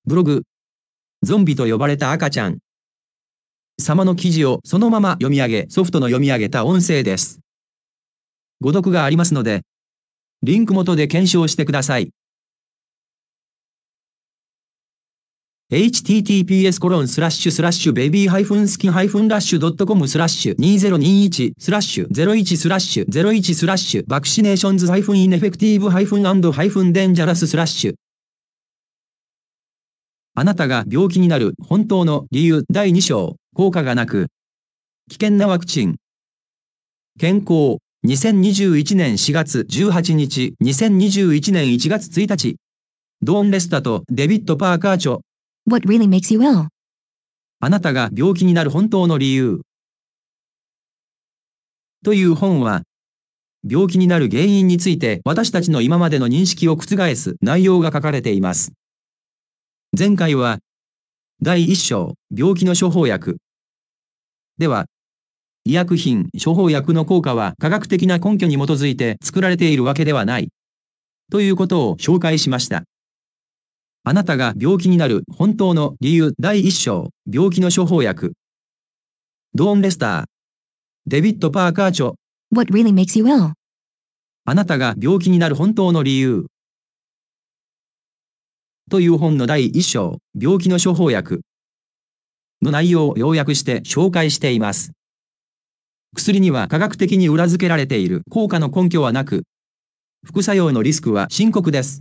ブログ、ゾンビと呼ばれた赤ちゃん様の記事をそのまま読み上げ、ソフトの読み上げた音声です。誤読がありますので、リンク元で検証してください。https://baby-skin-rush.com/2021/vaccinations-ineffective-and-dangerous/ あなたが病気になる本当の理由第2章、効果がなく、危険なワクチン。健康、2021年4月18日、2021年1月1日。ドーン・レスタとデビッド・パーカー著。 What really makes you ill? あなたが病気になる本当の理由。という本は、病気になる原因について私たちの今までの認識を覆す内容が書かれています。前回は、第1章、病気の処方薬。では、医薬品、処方薬の効果は科学的な根拠に基づいて作られているわけではない。ということを紹介しました。あなたが病気になる本当の理由第1章、病気の処方薬。ドーン・レスター。デビッド・パーカー著。 What really makes you ill? あなたが病気になる本当の理由。という本の第1章、病気の処方薬の内容を要約して紹介しています。薬には科学的に裏付けられている効果の根拠はなく、副作用のリスクは深刻です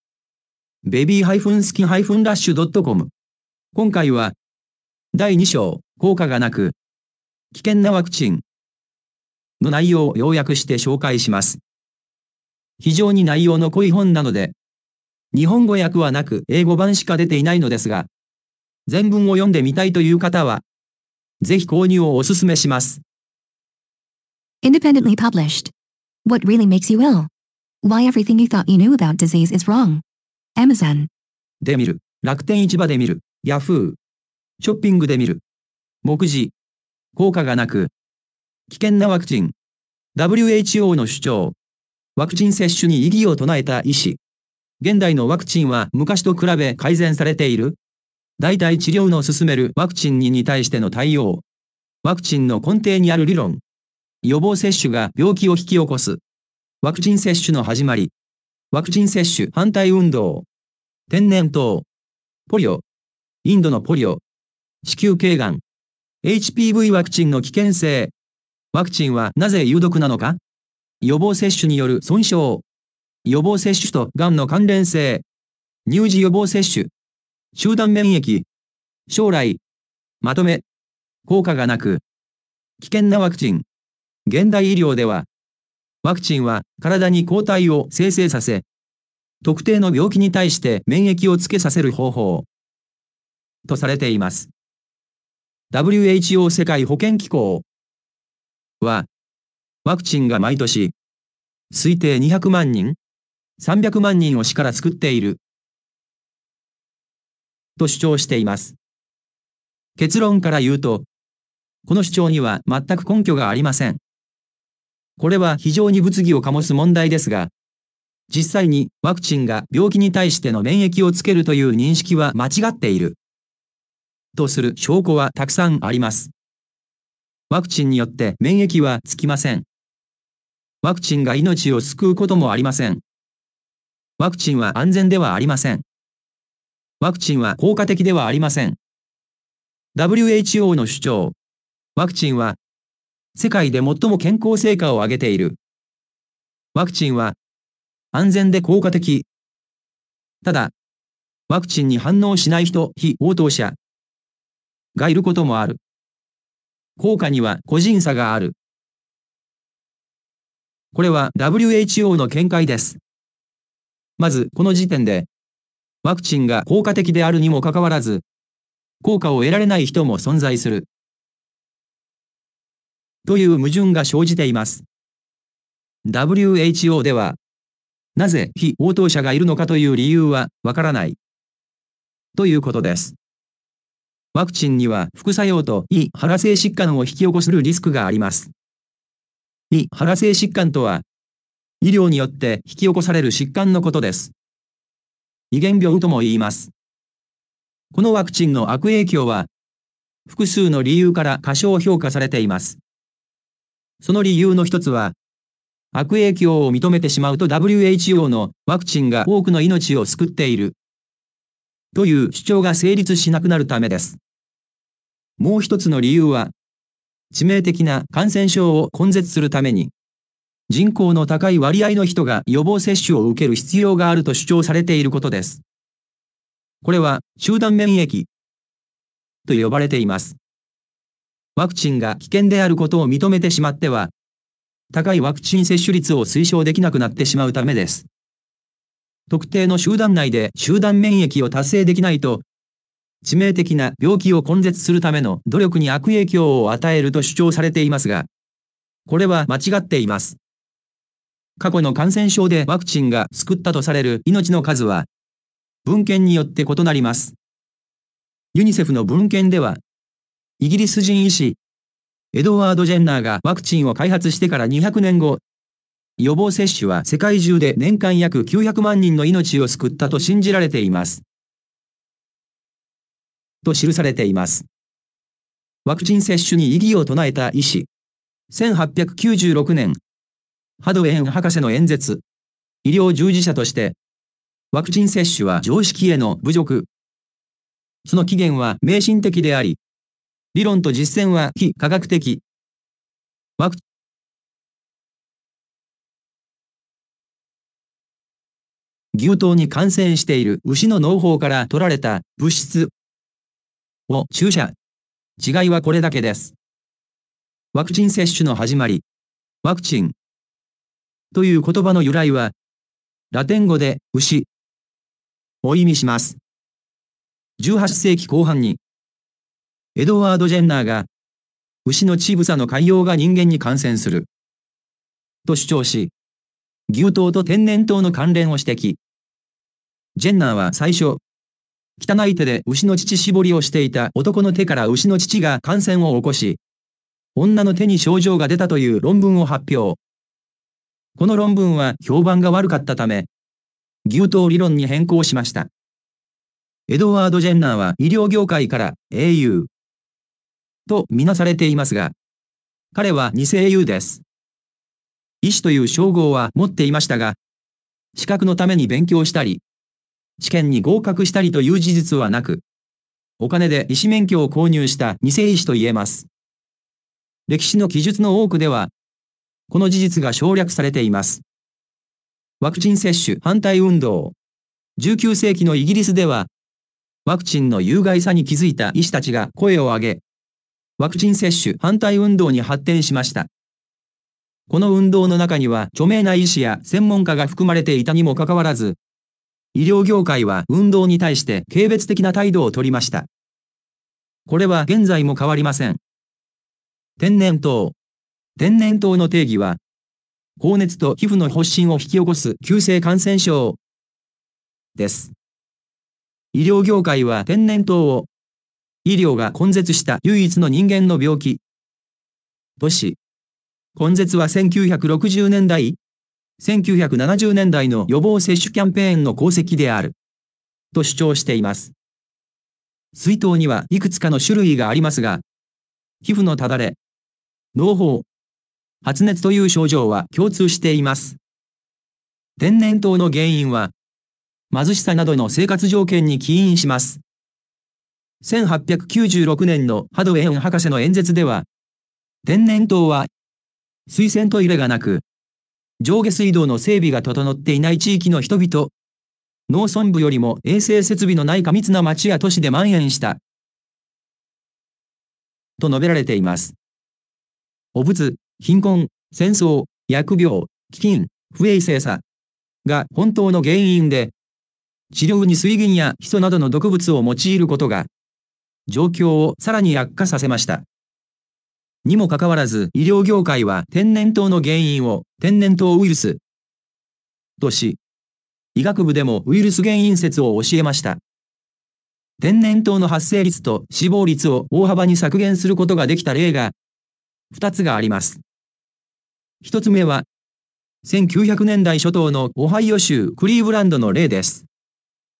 。baby-skin-rush.com 今回は、第2章、効果がなく、危険なワクチンの内容を要約して紹介します。非常に内容の濃い本なので、日本語訳はなく英語版しか出ていないのですが、全文を読んでみたいという方は、ぜひ購入をお勧めします。 Independently published. What really makes you ill? Why everything you thought you knew about disease is wrong. Amazon. で見る。楽天市場で見る。ヤフー。ショッピングで見る。目次。効果がなく。危険なワクチン。WHO の主張。ワクチン接種に異議を唱えた医師。現代のワクチンは昔と比べ改善されている。代替治療の進めるワクチンに対しての対応。ワクチンの根底にある理論。予防接種が病気を引き起こす。ワクチン接種の始まり。ワクチン接種反対運動。天然痘。ポリオ。インドのポリオ。子宮頸がん。HPV ワクチンの危険性。ワクチンはなぜ有毒なのか？予防接種による損傷。予防接種とがんの関連性。乳児予防接種。集団免疫。将来。まとめ。効果がなく。危険なワクチン。現代医療では、ワクチンは体に抗体を生成させ、特定の病気に対して免疫をつけさせる方法とされています。WHO 世界保健機構は、ワクチンが毎年、推定200万人、300万人を死から作っていると主張しています。結論から言うと、この主張には全く根拠がありません。これは非常に物議を醸す問題ですが、実際にワクチンが病気に対しての免疫をつけるという認識は間違っているとする証拠はたくさんあります。ワクチンによって免疫はつきません。ワクチンが命を救うこともありません。ワクチンは安全ではありません。ワクチンは効果的ではありません。WHO の主張。ワクチンは世界で最も健康成果を上げている。ワクチンは安全で効果的。ただ、ワクチンに反応しない人、非応答者がいることもある。効果には個人差がある。これは WHO の見解です。まず、この時点で、ワクチンが効果的であるにもかかわらず、効果を得られない人も存在する。という矛盾が生じています。WHO では、なぜ非応答者がいるのかという理由はわからない。ということです。ワクチンには副作用と胃腹性疾患を引き起こすリスクがあります。胃腹性疾患とは、医療によって引き起こされる疾患のことです。遺伝病とも言います。 このワクチンの悪影響は、複数の理由から過小評価されています。その理由の一つは、悪影響を認めてしまうと WHO のワクチンが多くの命を救っているという主張が成立しなくなるためです。もう一つの理由は、致命的な感染症を根絶するために、人口の高い割合の人が予防接種を受ける必要があると主張されていることです。これは集団免疫と呼ばれています。ワクチンが危険であることを認めてしまっては、高いワクチン接種率を推奨できなくなってしまうためです。特定の集団内で集団免疫を達成できないと、致命的な病気を根絶するための努力に悪影響を与えると主張されていますが、これは間違っています。過去の感染症でワクチンが救ったとされる命の数は、文献によって異なります。ユニセフの文献では、イギリス人医師、エドワード・ジェンナーがワクチンを開発してから200年後、予防接種は世界中で年間約900万人の命を救ったと信じられています。と記されています。ワクチン接種に異議を唱えた医師。1896年、ハドウェン博士の演説。医療従事者として、ワクチン接種は常識への侮辱。その起源は迷信的であり、理論と実践は非科学的。牛痘に感染している牛の嚢胞から取られた物質を注射。違いはこれだけです。ワクチン接種の始まり、ワクチンという言葉の由来は、ラテン語で牛を意味します。18世紀後半に、エドワード・ジェンナーが、牛の乳房の潰瘍が人間に感染すると主張し、牛痘と天然痘の関連を指摘。ジェンナーは最初、汚い手で牛の乳搾りをしていた男の手から牛の乳が感染を起こし、女の手に症状が出たという論文を発表。この論文は評判が悪かったため、牛痘理論に変更しました。エドワード・ジェンナーは医療業界から英雄とみなされていますが、彼は偽英雄です。医師という称号は持っていましたが、資格のために勉強したり、試験に合格したりという事実はなく、お金で医師免許を購入した偽医師と言えます。歴史の記述の多くでは、この事実が省略されています。ワクチン接種反対運動。19世紀のイギリスでは、ワクチンの有害さに気づいた医師たちが声を上げ、ワクチン接種反対運動に発展しました。この運動の中には著名な医師や専門家が含まれていたにもかかわらず、医療業界は運動に対して軽蔑的な態度を取りました。これは現在も変わりません。天然痘。天然痘の定義は、高熱と皮膚の発疹を引き起こす急性感染症です。医療業界は天然痘を、医療が根絶した唯一の人間の病気とし、根絶は1960年代、1970年代の予防接種キャンペーンの功績である、と主張しています。水痘にはいくつかの種類がありますが、皮膚のただれ、嚢胞、発熱という症状は共通しています。天然痘の原因は、貧しさなどの生活条件に起因します。1896年のハドウェン博士の演説では、天然痘は、水洗トイレがなく、上下水道の整備が整っていない地域の人々、農村部よりも衛生設備のない過密な町や都市で蔓延した、と述べられています。汚物、貧困、戦争、疫病、飢饉、不衛生さが本当の原因で、治療に水銀やヒ素などの毒物を用いることが、状況をさらに悪化させました。にもかかわらず医療業界は天然痘の原因を天然痘ウイルスとし、医学部でもウイルス原因説を教えました。天然痘の発生率と死亡率を大幅に削減することができた例が2つがあります。1つ目は、1900年代初頭のオハイオ州クリーブランドの例です。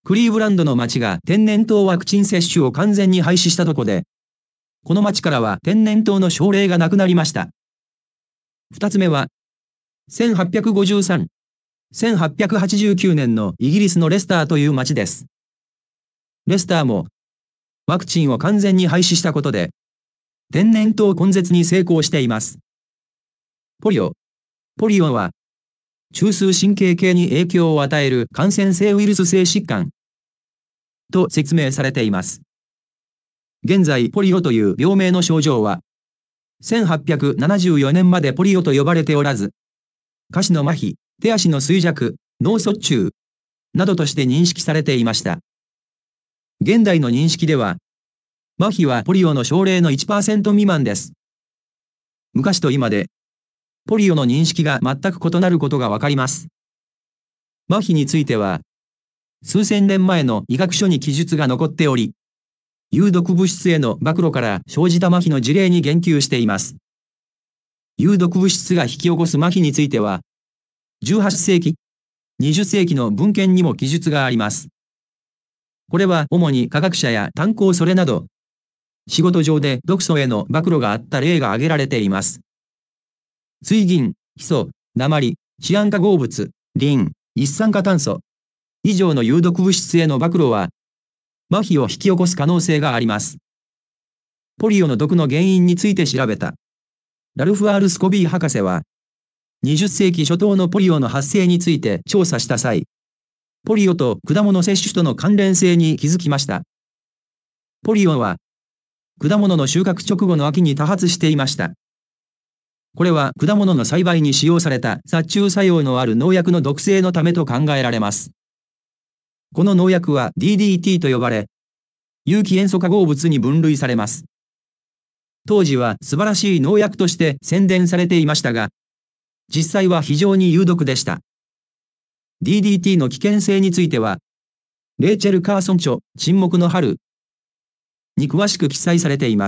クリーブランドの町が天然痘ワクチン接種を完全に廃止したとこで、この町からは天然痘の症例がなくなりました。二つ目は、1853、1889年のイギリスのレスターという町です。レスターも、ワクチンを完全に廃止したことで、天然痘根絶に成功しています。ポリオ。ポリオは、中枢神経系に影響を与える感染性ウイルス性疾患と説明されています。現在、ポリオという病名の症状は、1874年までポリオと呼ばれておらず、下肢の麻痺、手足の衰弱、脳卒中などとして認識されていました。現代の認識では、麻痺はポリオの症例の 1% 未満です。昔と今で、ポリオの認識が全く異なることがわかります。麻痺については、数千年前の医学書に記述が残っており、有毒物質への暴露から生じた麻痺の事例に言及しています。有毒物質が引き起こす麻痺については、18世紀、20世紀の文献にも記述があります。これは主に科学者や炭鉱それなど、仕事上で毒素への暴露があった例が挙げられています。水銀、ヒ素、鉛、シアン化合物、リン、一酸化炭素以上の有毒物質への暴露は、麻痺を引き起こす可能性があります。ポリオの毒の原因について調べた。ラルフ・アール・スコビー博士は、20世紀初頭のポリオの発生について調査した際、ポリオと果物摂取との関連性に気づきました。ポリオは、果物の収穫直後の秋に多発していました。これは果物の栽培に使用された殺虫作用のある農薬の毒性のためと考えられます。この農薬は DDT と呼ばれ、有機塩素化合物に分類されます。当時は素晴らしい農薬として宣伝されていましたが、実際は非常に有毒でした。DDT の危険性については、レイチェル・カーソン著、沈黙の春に詳しく記載されています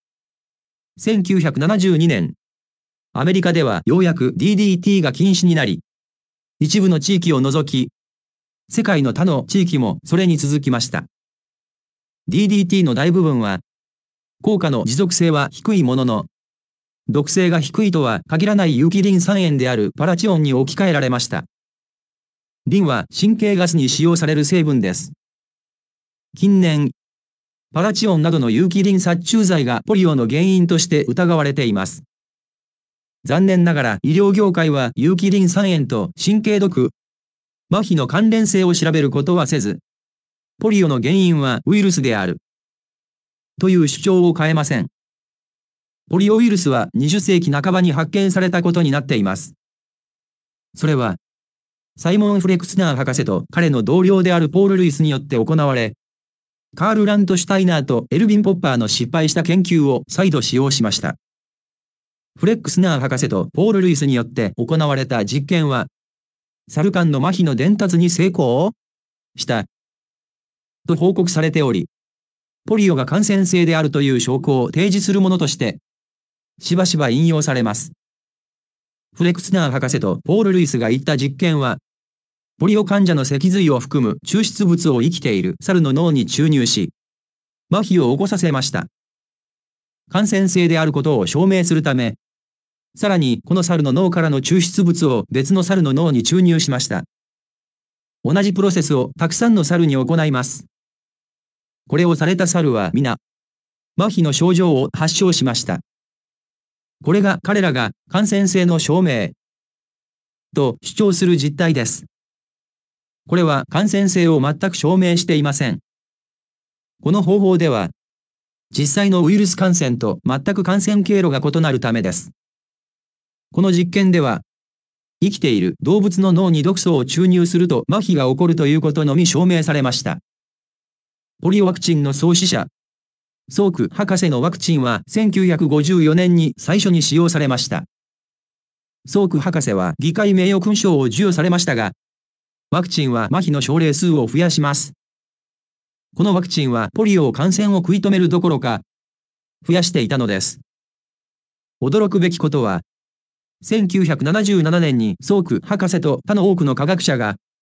。1972年、アメリカではようやく DDT が禁止になり、一部の地域を除き、世界の他の地域もそれに続きました。DDT の大部分は、効果の持続性は低いものの、毒性が低いとは限らない有機リン酸塩であるパラチオンに置き換えられました。リンは神経ガスに使用される成分です。近年、パラチオンなどの有機リン殺虫剤がポリオの原因として疑われています。残念ながら医療業界は有機リン酸塩と神経毒、麻痺の関連性を調べることはせず、ポリオの原因はウイルスであるという主張を変えません。ポリオウイルスは20世紀半ばに発見されたことになっています。それは、サイモン・フレクスナー博士と彼の同僚であるポール・ルイスによって行われ、カール・ラントシュタイナーとエルヴィン・ポッパーの失敗した研究を再度使用しました。フレックスナー博士とポール・ルイスによって行われた実験は、サル間の麻痺の伝達に成功したと報告されており、ポリオが感染性であるという証拠を提示するものとして、しばしば引用されます。フレクスナー博士とポール・ルイスが言った実験は、ポリオ患者の脊髄を含む抽出物を生きている猿の脳に注入し、麻痺を起こさせました。感染性であることを証明するため、さらにこの猿の脳からの抽出物を別の猿の脳に注入しました。同じプロセスをたくさんの猿に行います。これをされた猿は皆、麻痺の症状を発症しました。これが彼らが感染性の証明と主張する実態です。これは感染性を全く証明していません。この方法では、実際のウイルス感染と全く感染経路が異なるためです。この実験では、生きている動物の脳に毒素を注入すると麻痺が起こるということのみ証明されました。ポリオワクチンの創始者、ソーク博士のワクチンは1954年に最初に使用されました。ソーク博士は議会名誉勲章を授与されましたが、ワクチンは麻痺の症例数を増やします。このワクチンはポリオ感染を食い止めるどころか、増やしていたのです。驚くべきことは、1977年にソーク博士と他の多くの科学者が、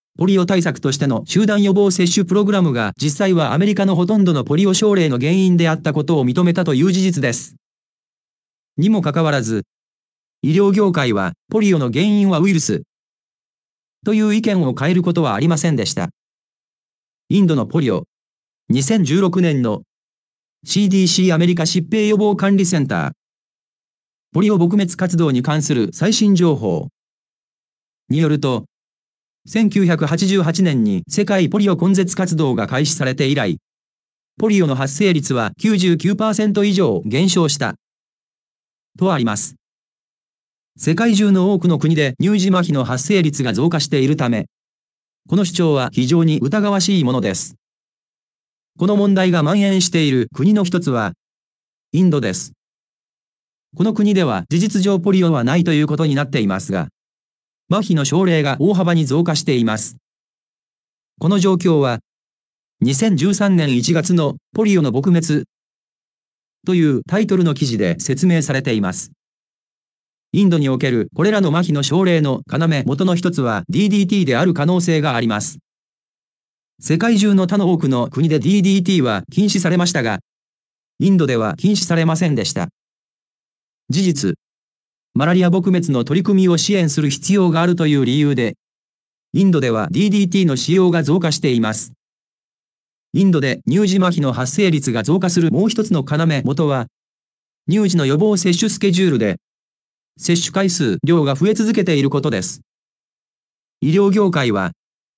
ポリオ対策としての集団予防接種プログラムが実際はアメリカのほとんどのポリオ症例の原因であったことを認めたという事実です。にもかかわらず、医療業界はポリオの原因はウイルスという意見を変えることはありませんでした。インドのポリオ、2016年の CDC アメリカ疾病予防管理センター、ポリオ撲滅活動に関する最新情報によると、1988年に世界ポリオ根絶活動が開始されて以来、ポリオの発生率は 99% 以上減少した。とあります。世界中の多くの国で乳児麻痺の発生率が増加しているため、この主張は非常に疑わしいものです。この問題が蔓延している国の一つは、インドです。この国では事実上ポリオはないということになっていますが、麻痺の症例が大幅に増加しています。この状況は、2013年1月のポリオの撲滅というタイトルの記事で説明されています。インドにおけるこれらの麻痺の症例の要元の一つは DDT である可能性があります。世界中の他の多くの国で DDT は禁止されましたが、インドでは禁止されませんでした。事実、マラリア撲滅の取り組みを支援する必要があるという理由で、インドでは DDT の使用が増加しています。インドで乳児麻痺の発生率が増加するもう一つの要元は、乳児の予防接種スケジュールで、接種回数、量が増え続けていることです。医療業界は、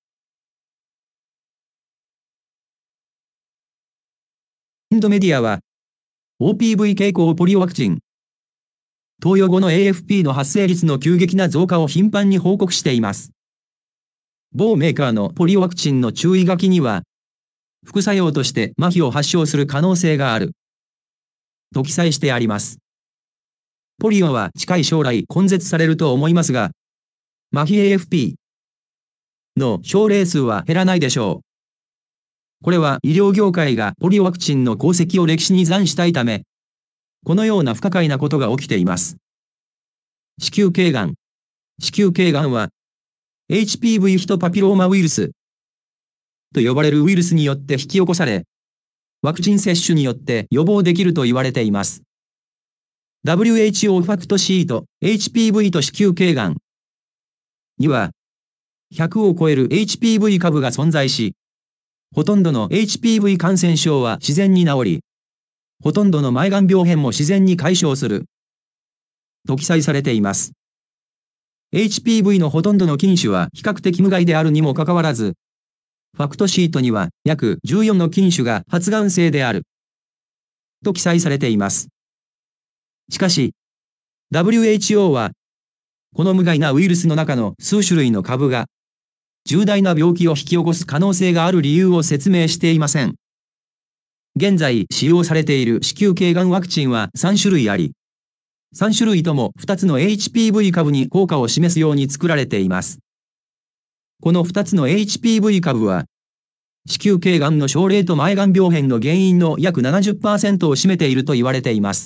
インドメディアは、OPV 経口ポリオワクチン、投与後の AFP の発生率の急激な増加を頻繁に報告しています。某メーカーのポリオワクチンの注意書きには、副作用として麻痺を発症する可能性がある。と記載してあります。ポリオは近い将来根絶されると思いますが、麻痺 AFP の症例数は減らないでしょう。これは医療業界がポリオワクチンの功績を歴史に残したいため、このような不可解なことが起きています。子宮頸がん。子宮頸がんは、HPV ヒトパピローマウイルスと呼ばれるウイルスによって引き起こされ、ワクチン接種によって予防できると言われています。WHO ファクトシート HPV と子宮頸がんには、100を超える HPV 株が存在し、ほとんどの HPV 感染症は自然に治り、ほとんどの前がん病変も自然に解消する。と記載されています。HPV のほとんどの菌種は比較的無害であるにもかかわらず、ファクトシートには約14の菌種が発がん性である。と記載されています。しかし、WHO は、この無害なウイルスの中の数種類の株が、重大な病気を引き起こす可能性がある理由を説明していません。現在使用されている子宮頸がんワクチンは3種類あり、3種類とも2つの HPV 株に効果を示すように作られています。この2つの HPV 株は、子宮頸がんの症例と前がん病変の原因の約 70% を占めていると言われています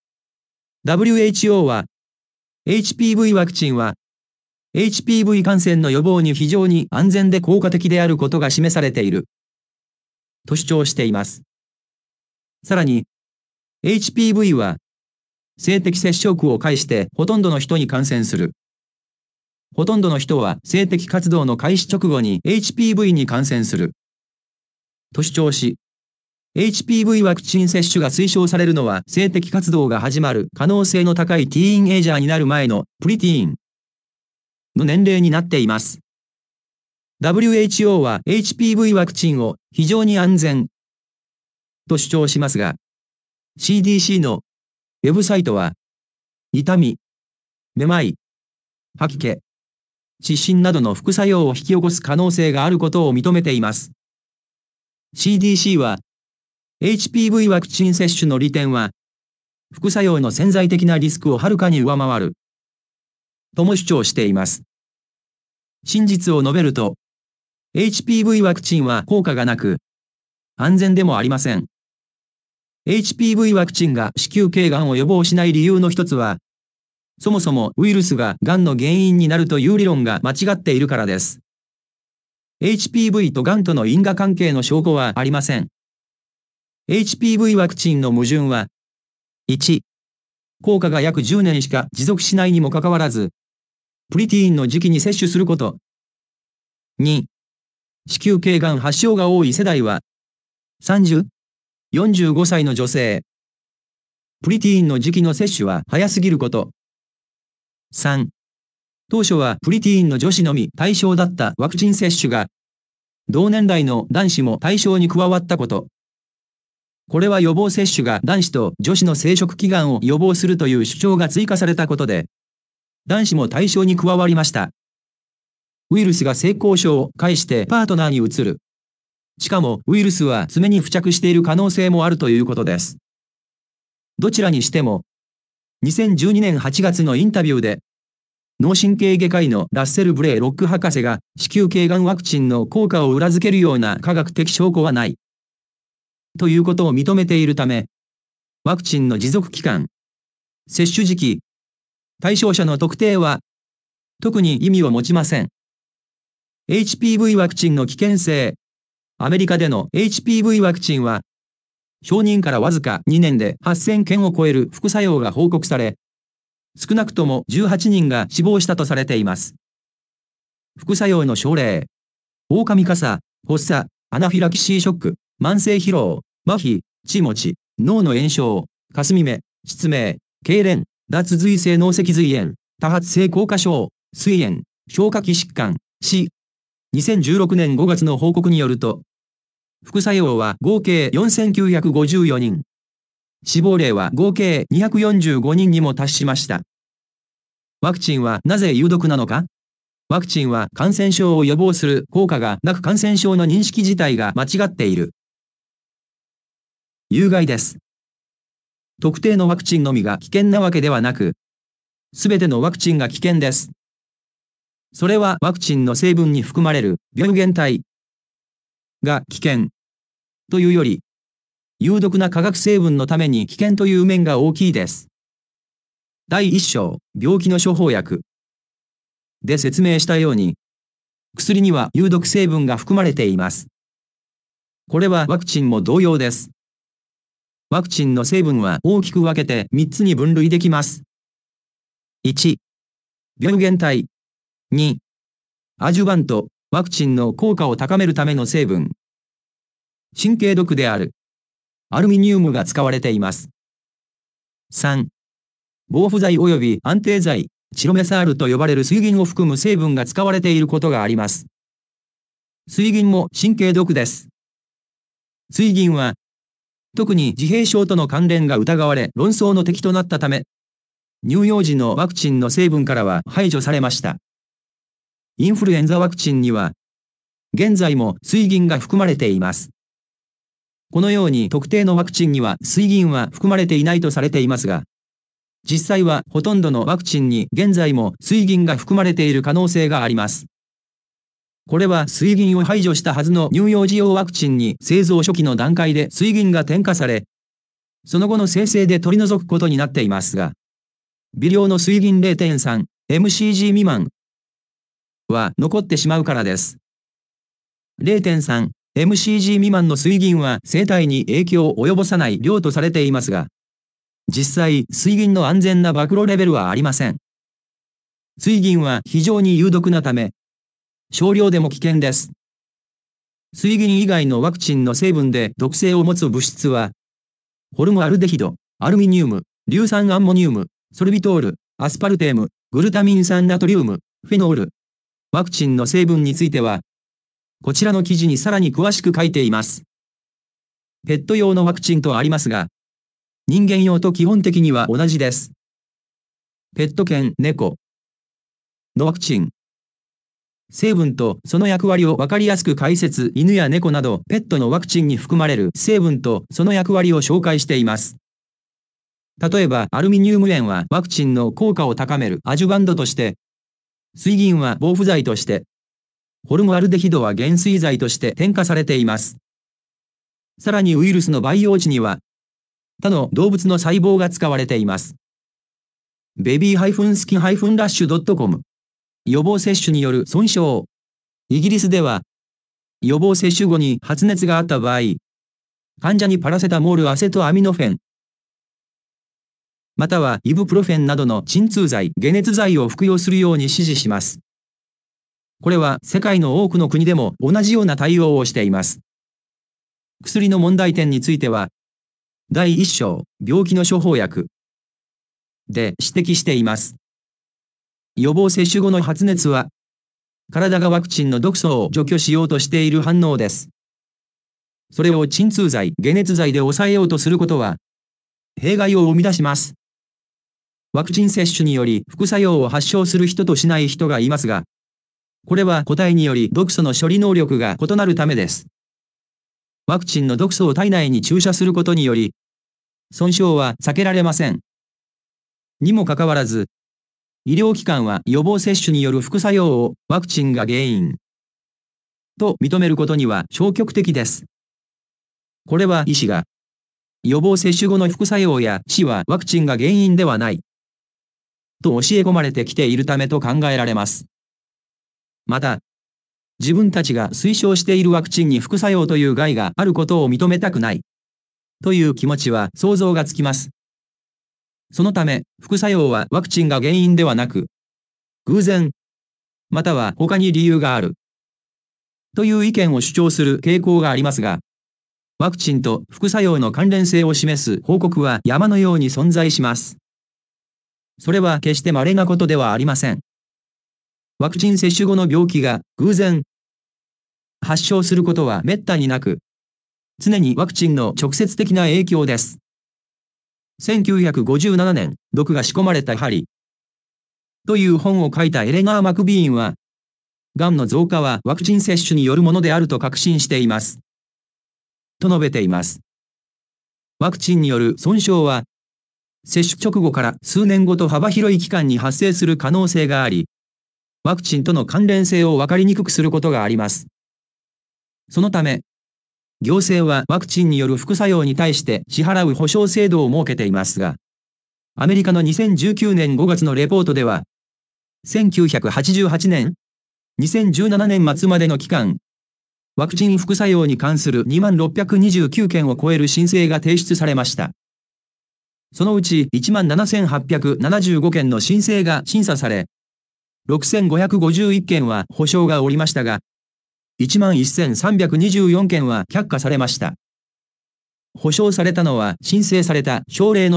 。WHO は、HPV ワクチンは、HPV 感染の予防に非常に安全で効果的であることが示されている。と主張しています。さらに、HPV は、性的接触を介してほとんどの人に感染する。ほとんどの人は性的活動の開始直後に HPV に感染する。と主張し、HPV ワクチン接種が推奨されるのは性的活動が始まる可能性の高いティーンエイジャーになる前のプリティーンの年齢になっています。WHO は HPV ワクチンを非常に安全と主張しますが、CDC のウェブサイトは、痛み、めまい、吐き気、失神などの副作用を引き起こす可能性があることを認めています。CDC は、HPV ワクチン接種の利点は、副作用の潜在的なリスクをはるかに上回る、とも主張しています。真実を述べると、HPV ワクチンは効果がなく、安全でもありません。HPV ワクチンが子宮頸がんを予防しない理由の一つは、そもそもウイルスががんの原因になるという理論が間違っているからです。 HPV とがんとの因果関係の証拠はありません。HPV ワクチンの矛盾は、1、効果が約10年しか持続しないにもかかわらず、プリティーンの時期に接種すること。2、子宮頸がん発症が多い世代は、30、45歳の女性。プリティーンの時期の接種は早すぎること。3、当初はプリティーンの女子のみ対象だったワクチン接種が、同年代の男子も対象に加わったこと。これは予防接種が男子と女子の生殖器がんを予防するという主張が追加されたことで、男子も対象に加わりました。ウイルスが性交渉を介してパートナーに移る。しかもウイルスは爪に付着している可能性もあるということです。どちらにしても、2012年8月のインタビューで、脳神経外科医のラッセル・ブレイ・ロック博士が子宮頸がんワクチンの効果を裏付けるような科学的証拠はない。ということを認めているため、ワクチンの持続期間、接種時期、対象者の特定は、特に意味を持ちません。HPV ワクチンの危険性。アメリカでの HPV ワクチンは、承認からわずか2年で8000件を超える副作用が報告され、少なくとも18人が死亡したとされています。副作用の症例。狼傘、発作、アナフィラキシーショック、慢性疲労、麻痺、血持ち、脳の炎症、霞目、失明、痙攣、脱髄性脳脊髄炎、多発性硬化症、膵炎、消化器疾患、死。2016年5月の報告によると、副作用は合計4954人。死亡例は合計245人にも達しました。ワクチンはなぜ有毒なのか？ワクチンは感染症を予防する効果がなく感染症の認識自体が間違っている。有害です。特定のワクチンのみが危険なわけではなく、すべてのワクチンが危険です。それはワクチンの成分に含まれる病原体が危険というより、有毒な化学成分のために危険という面が大きいです。第1章、病気の処方薬で説明したように、薬には有毒成分が含まれています。これはワクチンも同様です。ワクチンの成分は大きく分けて3つに分類できます。1、病原体。2、アジュバント、ワクチンの効果を高めるための成分。神経毒であるアルミニウムが使われています。3、防腐剤及び安定剤、チロメサールと呼ばれる水銀を含む成分が使われていることがあります。水銀も神経毒です。水銀は、特に自閉症との関連が疑われ論争の敵となったため、乳幼児のワクチンの成分からは排除されました。インフルエンザワクチンには、現在も水銀が含まれています。このように特定のワクチンには水銀は含まれていないとされていますが、実際はほとんどのワクチンに現在も水銀が含まれている可能性があります。これは水銀を排除したはずの乳幼児用ワクチンに製造初期の段階で水銀が添加され、その後の生成で取り除くことになっていますが、微量の水銀 0.3mcg 未満は残ってしまうからです。0.3mcg 未満の水銀は生体に影響を及ぼさない量とされていますが、実際水銀の安全な暴露レベルはありません。水銀は非常に有毒なため、少量でも危険です。水銀以外のワクチンの成分で毒性を持つ物質は、ホルムアルデヒド、アルミニウム、硫酸アンモニウム、ソルビトール、アスパルテーム、グルタミン酸ナトリウム、フェノール。ワクチンの成分については、こちらの記事にさらに詳しく書いています。ペット用のワクチンとありますが、人間用と基本的には同じです。ペット犬猫のワクチン。成分とその役割を分かりやすく解説、犬や猫などペットのワクチンに含まれる成分とその役割を紹介しています。例えば、アルミニウム塩はワクチンの効果を高めるアジュバントとして、水銀は防腐剤として、ホルムアルデヒドは減衰剤として添加されています。さらにウイルスの培養地には、他の動物の細胞が使われています。baby-skin-rash.com 予防接種による損傷。イギリスでは、 予防接種後に発熱があった場合、患者にパラセタモールアセトアミノフェン、またはイブプロフェンなどの鎮痛剤、解熱剤を服用するように指示します。これは世界の多くの国でも同じような対応をしています。薬の問題点については、第1章、病気の処方薬で指摘しています。予防接種後の発熱は、体がワクチンの毒素を除去しようとしている反応です。それを鎮痛剤、解熱剤で抑えようとすることは、弊害を生み出します。ワクチン接種により副作用を発症する人としない人がいますが、これは個体により毒素の処理能力が異なるためです。ワクチンの毒素を体内に注射することにより、損傷は避けられません。にもかかわらず、医療機関は予防接種による副作用をワクチンが原因と認めることには消極的です。これは医師が予防接種後の副作用や死はワクチンが原因ではないと教え込まれてきているためと考えられます。また、自分たちが推奨しているワクチンに副作用という害があることを認めたくないという気持ちは想像がつきます。そのため、副作用はワクチンが原因ではなく、偶然、または他に理由があるという意見を主張する傾向がありますが、ワクチンと副作用の関連性を示す報告は山のように存在します。それは決して稀なことではありません。ワクチン接種後の病気が偶然発症することは滅多になく、常にワクチンの直接的な影響です。1957年、毒が仕込まれた針という本を書いたエレナー・マクビーンは、がんの増加はワクチン接種によるものであると確信しています。と述べています。ワクチンによる損傷は、接種直後から数年後と幅広い期間に発生する可能性があり、ワクチンとの関連性を分かりにくくすることがあります。そのため、行政はワクチンによる副作用に対して支払う保証制度を設けていますが、アメリカの2019年5月のレポートでは、1988年、2017年末までの期間、ワクチン副作用に関する2629件を超える申請が提出されました。そのうち17,875件の申請が審査され、6,551件は保証が下りましたが、11,324件は却下されました。保証されたのは申請された症例の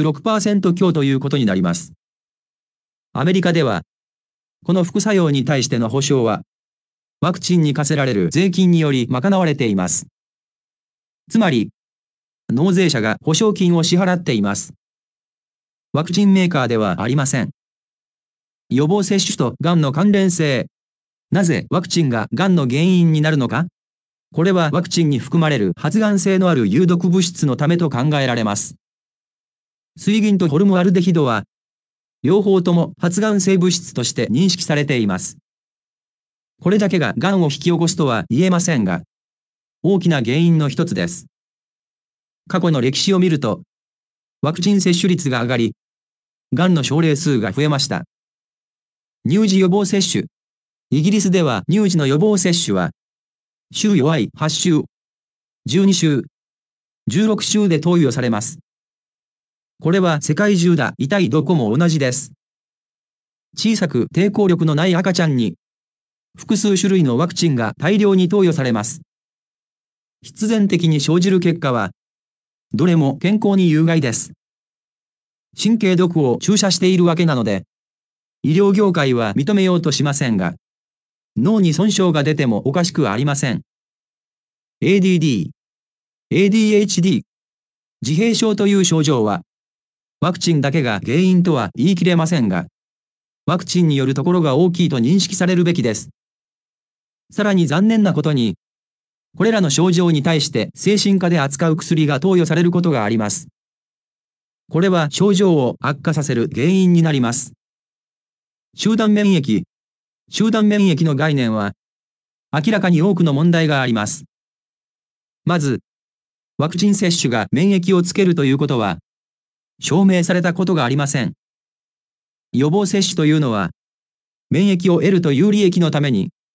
36% 強ということになります。アメリカでは、この副作用に対しての保証は、ワクチンに課せられる税金により賄われています。つまり、納税者が保証金を支払っています。ワクチンメーカーではありません。予防接種とがんの関連性。なぜワクチンががんの原因になるのか？これはワクチンに含まれる発がん性のある有毒物質のためと考えられます。水銀とホルムアルデヒドは、両方とも発がん性物質として認識されています。これだけががんを引き起こすとは言えませんが、大きな原因の一つです。過去の歴史を見ると、ワクチン接種率が上がり、がんの症例数が増えました。乳児予防接種。イギリスでは乳児の予防接種は、週弱い8週、12週、16週で投与されます。これは世界中だ痛いどこも同じです。小さく抵抗力のない赤ちゃんに、複数種類のワクチンが大量に投与されます。必然的に生じる結果は、どれも健康に有害です。神経毒を注射しているわけなので、医療業界は認めようとしませんが、脳に損傷が出てもおかしくはありません。ADD、ADHD、自閉症という症状は、ワクチンだけが原因とは言い切れませんが、ワクチンによるところが大きいと認識されるべきです。さらに残念なことに、これらの症状に対して精神科で扱う薬が投与されることがあります。これは症状を悪化させる原因になります。集団免疫。集団免疫の概念は、明らかに多くの問題があります。まず、ワクチン接種が免疫をつけるということは、証明されたことがありません。予防接種というのは、免疫を得るという利益のために、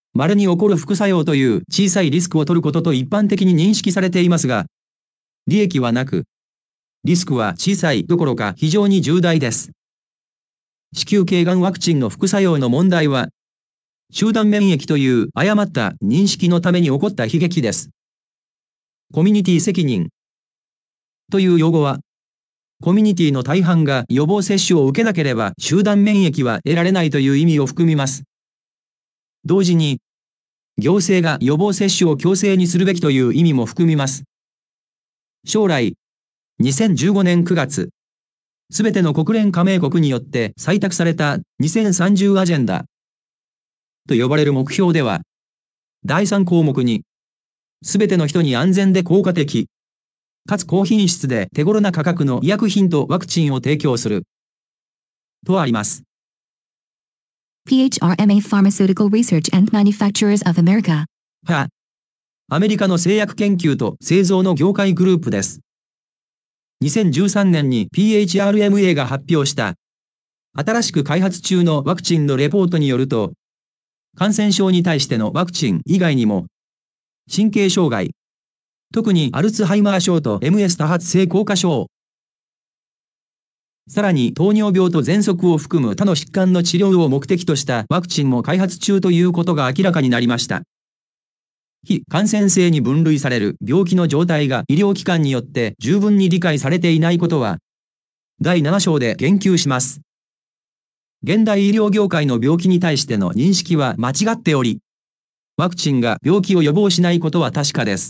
稀に起こる副作用という小さいリスクを取ることと一般的に認識されていますが、利益はなく、リスクは小さいどころか非常に重大です。子宮頸がんワクチンの副作用の問題は、集団免疫という誤った認識のために起こった悲劇です。コミュニティ責任という用語は、コミュニティの大半が予防接種を受けなければ集団免疫は得られないという意味を含みます。同時に、行政が予防接種を強制にするべきという意味も含みます。将来、2015年9月、すべての国連加盟国によって採択された2030アジェンダと呼ばれる目標では、第3項目に、すべての人に安全で効果的、かつ高品質で手頃な価格の医薬品とワクチンを提供する、とあります。 PHRMA Pharmaceutical Research and Manufacturers of America。 は、アメリカの製薬研究と製造の業界グループです。2013年に PHRMA が発表した新しく開発中のワクチンのレポートによると、感染症に対してのワクチン以外にも、神経障害、特にアルツハイマー症と MS 多発性硬化症、さらに糖尿病と喘息を含む他の疾患の治療を目的としたワクチンも開発中ということが明らかになりました。非感染性に分類される病気の状態が医療機関によって十分に理解されていないことは、第7章で言及します。現代医療業界の病気に対しての認識は間違っており、ワクチンが病気を予防しないことは確かです。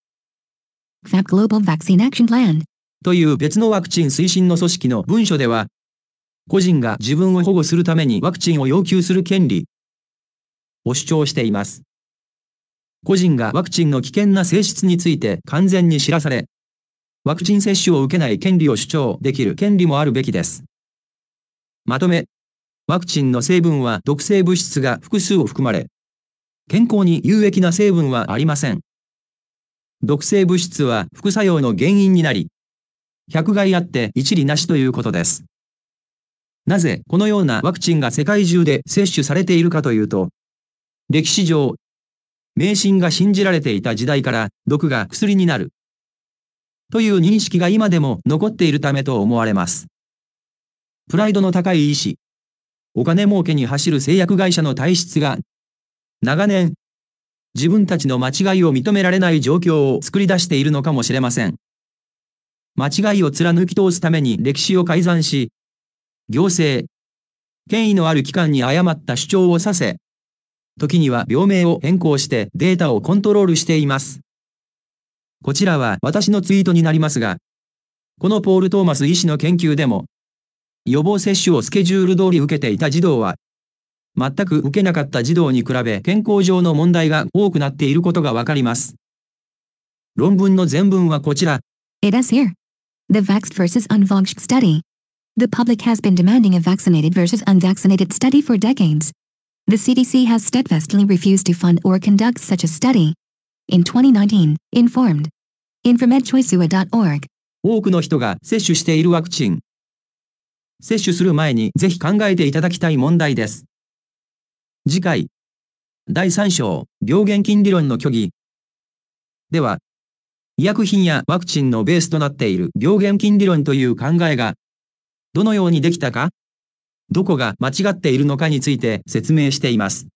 FAP Global Vaccine Action Plan という別のワクチン推進の組織の文書では、個人が自分を保護するためにワクチンを要求する権利を主張しています。個人がワクチンの危険な性質について完全に知らされ、ワクチン接種を受けない権利を主張できる権利もあるべきです。まとめ、ワクチンの成分は毒性物質が複数を含まれ、健康に有益な成分はありません。毒性物質は副作用の原因になり、百害あって一利なしということです。なぜこのようなワクチンが世界中で接種されているかというと、歴史上、迷信が信じられていた時代から毒が薬になるという認識が今でも残っているためと思われます。プライドの高い医師、お金儲けに走る製薬会社の体質が長年自分たちの間違いを認められない状況を作り出しているのかもしれません。間違いを貫き通すために歴史を改ざんし、行政、権威のある機関に誤った主張をさせ、時には病名を変更してデータをコントロールしています。こちらは私のツイートになりますが、このポール・トーマス医師の研究でも、予防接種をスケジュール通り受けていた児童は、全く受けなかった児童に比べ健康上の問題が多くなっていることがわかります。論文の全文はこちら。 It is here. The vaxxed versus unvaxxed study. The public has been demanding a vaccinated versus unvaccinated study for decades. The CDC has steadfastly refused to fund or conduct such a study. In 2019, informed. infomedchoicua.org. 多くの人が接種しているワクチン。接種する前にぜひ考えていただきたい問題です。次回、第3章、病原菌理論の虚偽。では、医薬品やワクチンのベースとなっている病原菌理論という考えが、どのようにできたか、どこが間違っているのかについて説明しています。